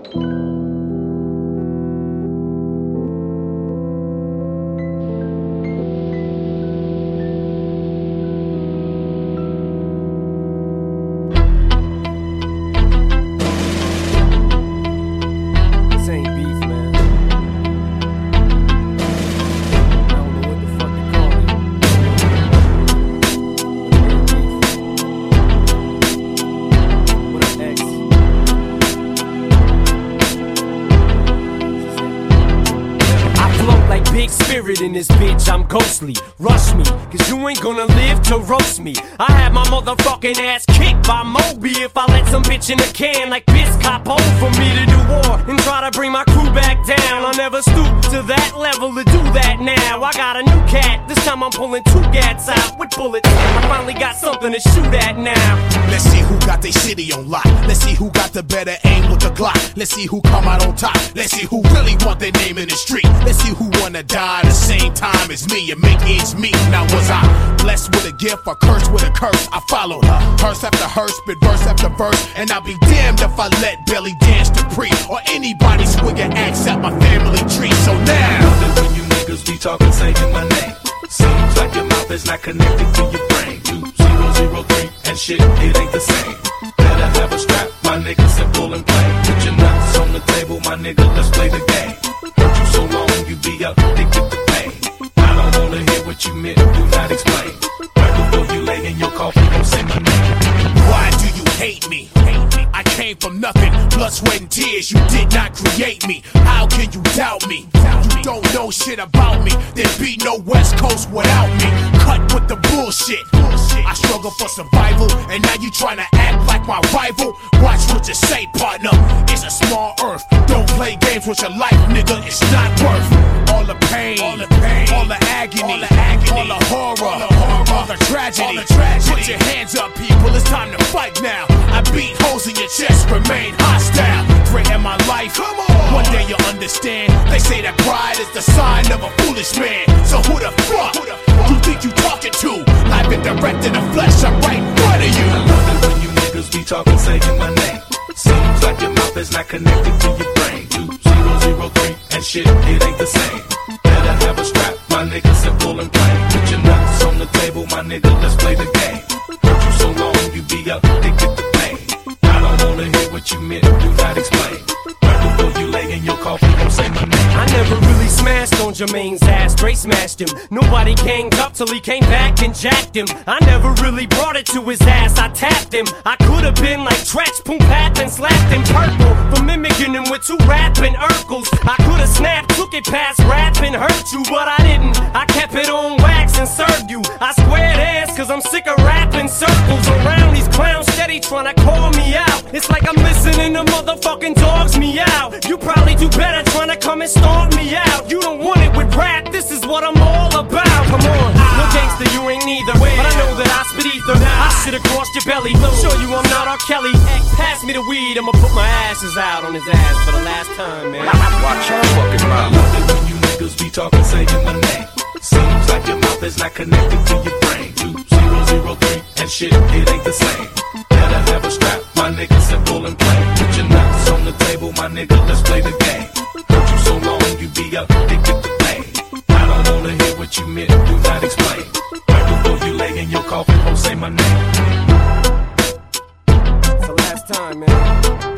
In this bitch, I'm ghostly. Rush me, cause you ain't gonna live to roast me. I had my motherfucking ass kicked by Moby if I let some bitch in a can like Biscop for me to do war and try to bring my crew back down. I'll never stoop to that level to do that now. I got a new cat, this time I'm pulling 2 gats out with bullets. I finally got something to shoot at now. Let's see who got their city on lock. Let's see who got the better aim with the Glock. Let's see who come out on top. Let's see who really want their name in the street. Let's see who wanna die the same time as me and make ends meet. Now was I blessed with a gift or cursed with a curse? I followed her, hearse after hearse, spit verse after verse, and I'll be damned if I let Belly Dance to Pre or anybody swing an axe at my family tree. So now, when you niggas be talking, saying my name, seems like your mouth is not connected to your brain. 2003 and shit, it ain't the same. Better have a strap, my nigga, simple and plain. Put your nuts on the table, my nigga, let's play the game. Hurt you so long, you be addicted to pain. I don't wanna hear what you meant, do not explain. Right before you lay in your coffin, don't say my name. Why do you hate me? I came from nothing, blood, sweat, and tears. You did not create me. How can you doubt me? You don't know shit about me. There'd be no West Coast without me. Cut with the bullshit. I struggle for survival, and now you tryna act like my rival. Watch what you say, partner. It's a small earth. Don't play games with your life, nigga. It's not worth all the pain, all the agony, all the horror, all the tragedy. Put your hands up, people. It's time to fight now. I beat holes in your chest, remain hostile. Threaten my life. Come on. One day you'll understand. They say that pride is the sign of a foolish man. So who the fuck you think you talking to? Live and direct in the flesh, I'm right in front of you. I love it when you niggas be talking, saying my name. Seems like your mouth is not connected to your brain. 2003 and shit, it ain't the same. Better have a strap, my nigga, simple and plain. Put your nuts on the table, my nigga, let's play the game. Hurt you so long, you be addicted to pain. I don't wanna hear what you meant, do not explain. Right before you lay in your coffin, don't say my name. I never really smashed on Jermaine's ass, straight smashed him. Nobody ganged up till he came back and jacked him. I never really brought it to his ass, I tapped him. I could've been like Tretch, Poom Pat, and slapped him purple for mimicking him with 2 rapping Urkels. I could've snapped, took it past rap and hurt you, but I didn't. I kept it on wax and served you. I squared ass cause I'm sick of rapping circles around these clowns steady tryna call me out. It's like I'm listening to motherfucking dogs me out. You probably do better tryna come and stomp me out. You don't want it with rap, this is what I'm all about. Come on, no gangster, you ain't neither. But I know that I spit ether. I sit across your belly, show you I'm not R. Kelly. Pass me the weed, I'ma put my asses out on his ass for the last time, man. Watch your fucking mouth. I love it when you niggas be talking, saying my name. Seems like your mouth is not connected to your brain. 2003 and shit, it ain't the same. Better have a strap, my nigga, simple and plain. Put your nuts on the table, my nigga, let's play the game. Hurt you so long, you be addicted to pain. I don't wanna hear what you meant, do not explain. Right before you lay in your coffin, don't say my name. It's the last time, man.